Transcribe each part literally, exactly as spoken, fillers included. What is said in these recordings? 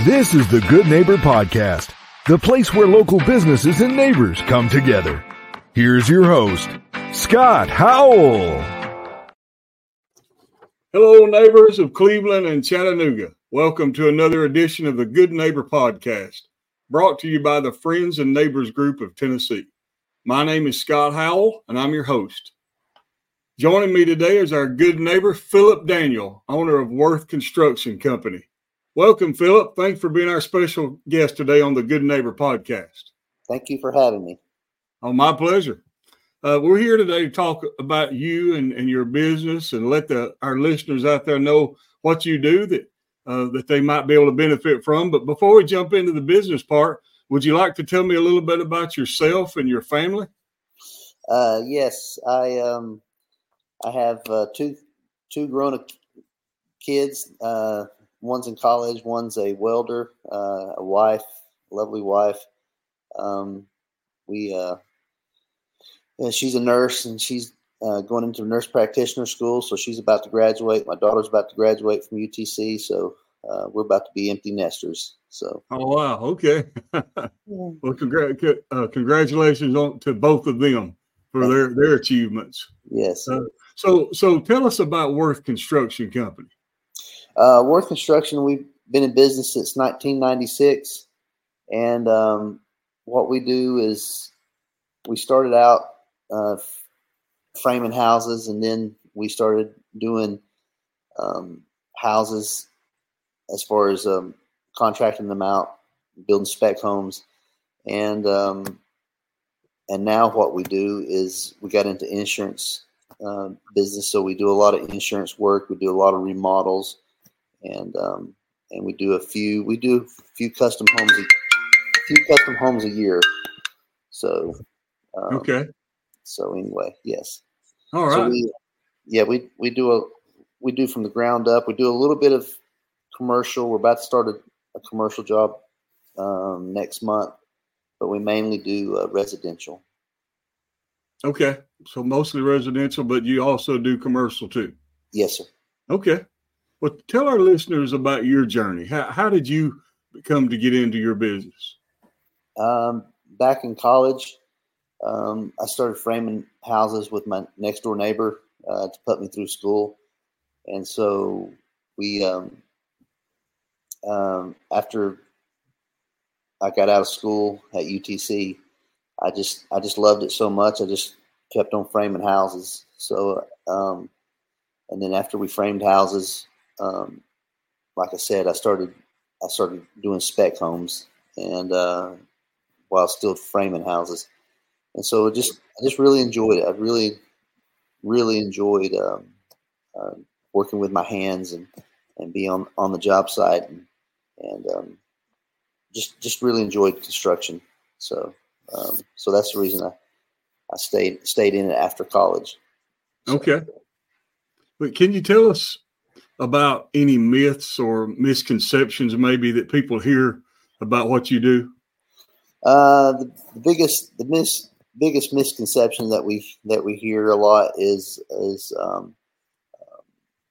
This is the Good Neighbor Podcast, the place where local businesses and neighbors come together. Here's your host, Scott Howell. Hello, neighbors of Cleveland and Chattanooga. Welcome to another edition of the Good Neighbor Podcast, brought to you by the Friends and Neighbors Group of Tennessee. My name is Scott Howell, and I'm your host. Joining me today is our good neighbor, Philip Daniel, owner of Worth Construction Company. Welcome, Philip. Thanks for being our special guest today on the Good Neighbor Podcast. Thank you for having me. Oh, my pleasure. Uh, we're here today to talk about you and, and your business and let the our listeners out there know what you do that uh, that they might be able to benefit from. But before we jump into the business part, would you like to tell me a little bit about yourself and your family? Uh, yes, I um, I have uh, two two grown kids. Uh, one's in college. One's a welder. Uh, a wife, lovely wife. Um, we uh, and she's a nurse, and she's uh, going into nurse practitioner school. So she's about to graduate. My daughter's about to graduate from U T C. So uh, we're about to be empty nesters. So. Oh wow! Okay. Well, congr- uh, congratulations on to both of them for their their achievements. Yes. Uh, so so tell us about Worth Construction Company. Uh, Worth Construction, we've been in business since nineteen ninety-six, and um, what we do is we started out uh, framing houses, and then we started doing um, houses as far as um, contracting them out, building spec homes, and um, and now what we do is we got into insurance uh, business, so we do a lot of insurance work, we do a lot of remodels. And um, and we do a few we do a few custom homes a, a few custom homes a year. So um, okay. So anyway, yes. All right. So we, yeah, we we do a we do from the ground up. We do a little bit of commercial. We're about to start a, a commercial job um, next month, but we mainly do uh, residential. Okay, so mostly residential, but you also do commercial too. Yes, sir. Okay. Well, tell our listeners about your journey. How, how did you come to get into your business? Um, back in college, um, I started framing houses with my next door neighbor uh, to put me through school. And so we, um, um, after I got out of school at U T C, I just, I just loved it so much. I just kept on framing houses. So, um, and then after we framed houses, Um, like I said, I started I started doing spec homes and uh, while still framing houses, and so it just I just really enjoyed it. I really really enjoyed um, uh, working with my hands and, and being on, on the job site and and um, just just really enjoyed construction. So um, so that's the reason I, I stayed stayed in it after college. So. Okay, but can you tell us about any myths or misconceptions maybe that people hear about what you do? Uh, the, the biggest, the mis, biggest misconception that we that we hear a lot is is um, um,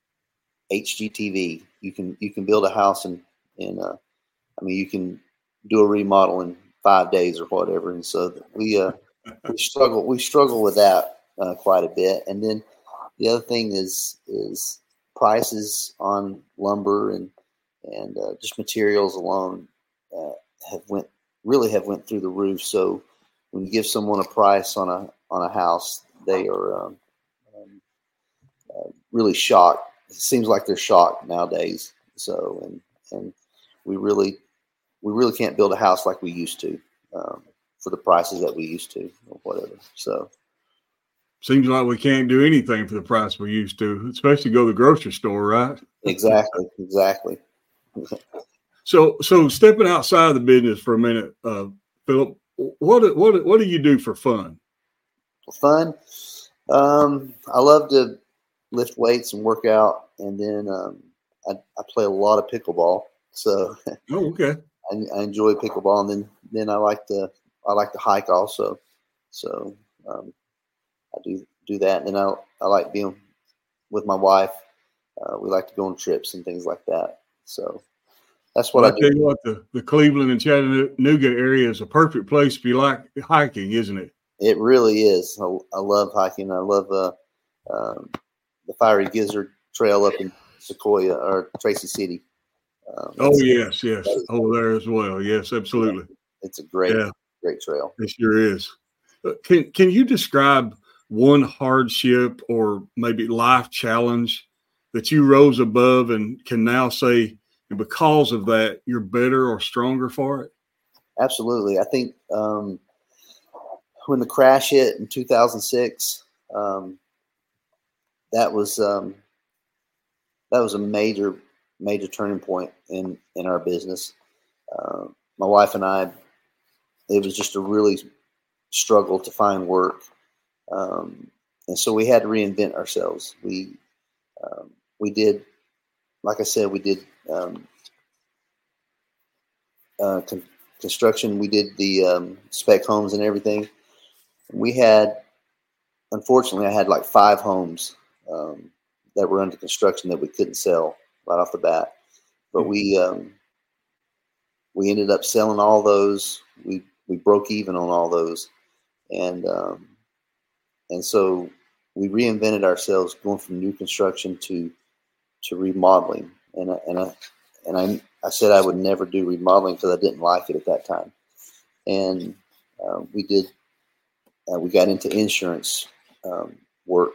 H G T V. You can you can build a house in in uh, I mean you can do a remodel in five days or whatever, and so we uh, we struggle we struggle with that uh, quite a bit. And then the other thing is is prices on lumber and and uh, just materials alone uh, have went really have went through the roof. So when you give someone a price on a on a house, they are um, um, uh, really shocked. It seems like they're shocked nowadays. So and and we really we really can't build a house like we used to um, for the prices that we used to or whatever. So. Seems like we can't do anything for the price we used to, especially go to the grocery store, right? Exactly, exactly. so, so stepping outside of the business for a minute, uh, Philip, what what what do you do for fun? For fun, um, I love to lift weights and work out, and then um, I, I play a lot of pickleball. So, oh, okay, I, I enjoy pickleball, and then then I like to I like to hike also. So. Um, I do do that, and then I I like being with my wife. Uh, we like to go on trips and things like that. So That's what well, I, I tell you what, the, the Cleveland and Chattanooga area is a perfect place if you like hiking, isn't it? It really is. I, I love hiking. I love uh, um, the Fiery Gizzard Trail up in Sequoia or Tracy City. Um, oh yes, yes, over there as well. Yes, absolutely. Yeah, it's a great, yeah. great trail. It sure is. Can Can you describe one hardship or maybe life challenge that you rose above and can now say, and because of that, you're better or stronger for it? Absolutely. I think um, when the crash hit in two thousand six, um, that was um, that was a major, major turning point in, in our business. Uh, my wife and I, it was just a really struggle to find work. Um, and so we had to reinvent ourselves. We, um, we did, like I said, we did um, uh, con- construction. We did the um, spec homes and everything. We had, unfortunately, I had like five homes um, that were under construction that we couldn't sell right off the bat. But we um, we ended up selling all those. We we broke even on all those, and um, and so we reinvented ourselves, going from new construction to to remodeling. And I, and I and I I said I would never do remodeling because I didn't like it at that time. And uh, we did. Uh, we got into insurance um, work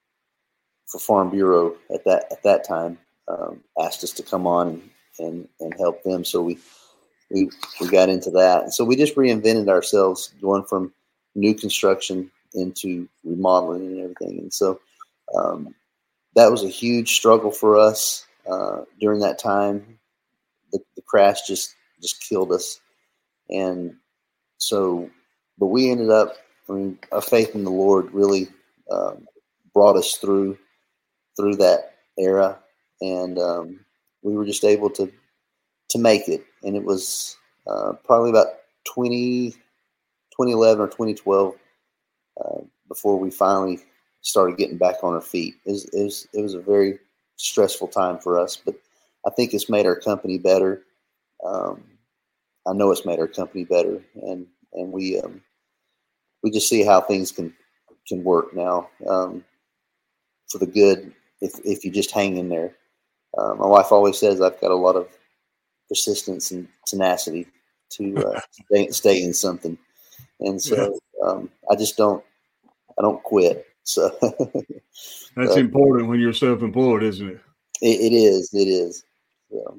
for Farm Bureau at that at that time. Um, asked us to come on and and help them. So we we we got into that. And so we just reinvented ourselves, going from new construction into remodeling and everything. And so um, that was a huge struggle for us uh, during that time. The, the crash just just killed us. And so, but we ended up, I mean, our faith in the Lord really um, brought us through through that era, and um, we were just able to to make it. And it was uh, probably about twenty, twenty eleven or twenty twelve uh, before we finally started getting back on our feet. It was, it was it was a very stressful time for us, but I think it's made our company better. Um, I know it's made our company better, and and we um, we just see how things can can work now um, for the good if if you just hang in there. Uh, my wife always says I've got a lot of persistence and tenacity to uh, stay, stay in something, and so um, I just don't I don't quit. So that's uh, important when you're self-employed, isn't it? It, it is. It is. So.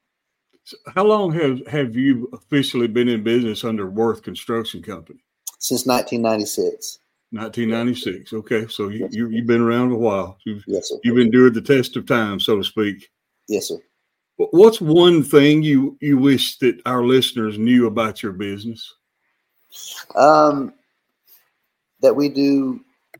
So how long have, have you officially been in business under Worth Construction Company? Since nineteen ninety-six. nineteen ninety-six. Okay. So you, you, you've been around a while. You've, yes, sir. You've endured the test of time, so to speak. Yes, sir. What's one thing you, you wish that our listeners knew about your business? Um, that we do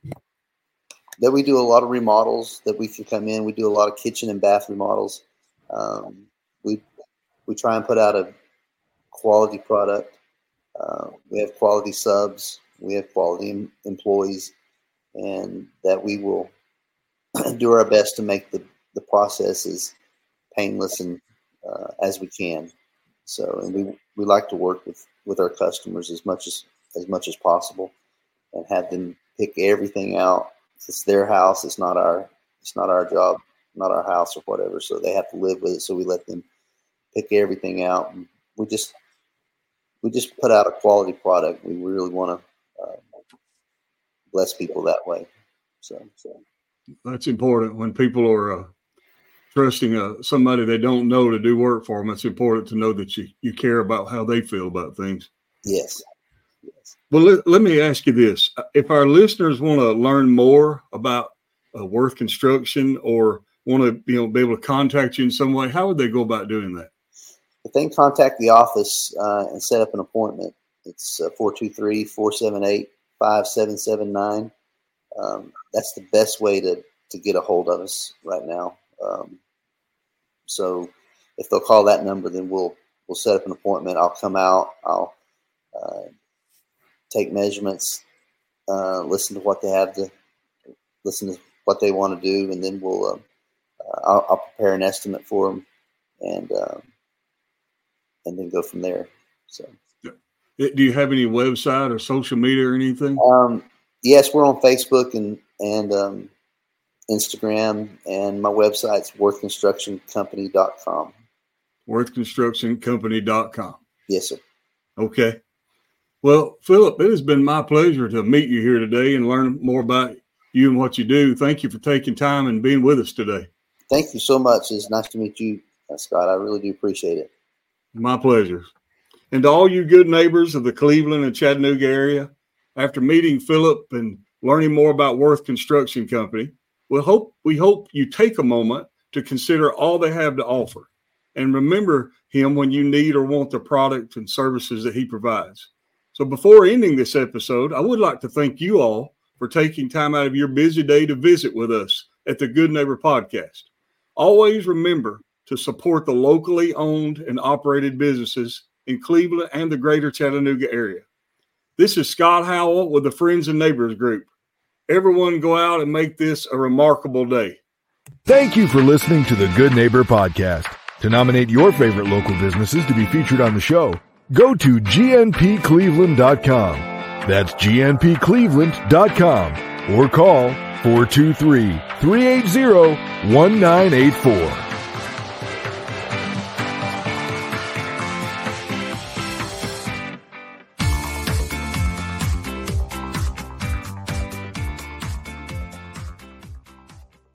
that we do a lot of remodels, that we can come in. We do a lot of kitchen and bath remodels. Um, we we try and put out a quality product. Uh, we have quality subs. We have quality em- employees, and that we will do our best to make the, the process as painless and uh, as we can. So, and we we like to work with, with our customers as much as as much as possible, and have them pick everything out. It's their house. It's not our it's not our job, not our house or whatever. So they have to live with it. So we let them pick everything out. And we just we just put out a quality product. We really want to uh, bless people that way. So, so that's important when people are uh, trusting uh, somebody they don't know to do work for them. It's important to know that you you care about how they feel about things. Yes. Yes. Well, let, let me ask you this: if our listeners want to learn more about uh, Worth Construction, or want to you know be able to contact you in some way, how would they go about doing that? If they can contact the office uh, and set up an appointment, it's uh, four two three, four seven eight, five seven seven nine. Um, that's the best way to, to get a hold of us right now. Um, so if they'll call that number, then we'll we'll set up an appointment. I'll come out. I'll uh, take measurements, uh, listen to what they have to, listen to what they want to do, and then we'll uh, uh, I'll, I'll prepare an estimate for them, and uh, and then go from there. So, do you have any website or social media or anything? Um, yes, we're on Facebook and and um, Instagram, and my website's worth construction company dot com. worth construction company dot com. Yes, sir. Okay. Well, Philip, it has been my pleasure to meet you here today and learn more about you and what you do. Thank you for taking time and being with us today. Thank you so much. It's nice to meet you, Scott. I really do appreciate it. My pleasure. And to all you good neighbors of the Cleveland and Chattanooga area, after meeting Philip and learning more about Worth Construction Company, we hope we hope you take a moment to consider all they have to offer and remember him when you need or want the product and services that he provides. So before ending this episode, I would like to thank you all for taking time out of your busy day to visit with us at the Good Neighbor Podcast. Always remember to support the locally owned and operated businesses in Cleveland and the greater Chattanooga area. This is Scott Howell with the Friends and Neighbors Group. Everyone go out and make this a remarkable day. Thank you for listening to the Good Neighbor Podcast. To nominate your favorite local businesses to be featured on the show, go to G N P cleveland dot com. That's G N P cleveland dot com or call four two three, three eight zero, one nine eight four.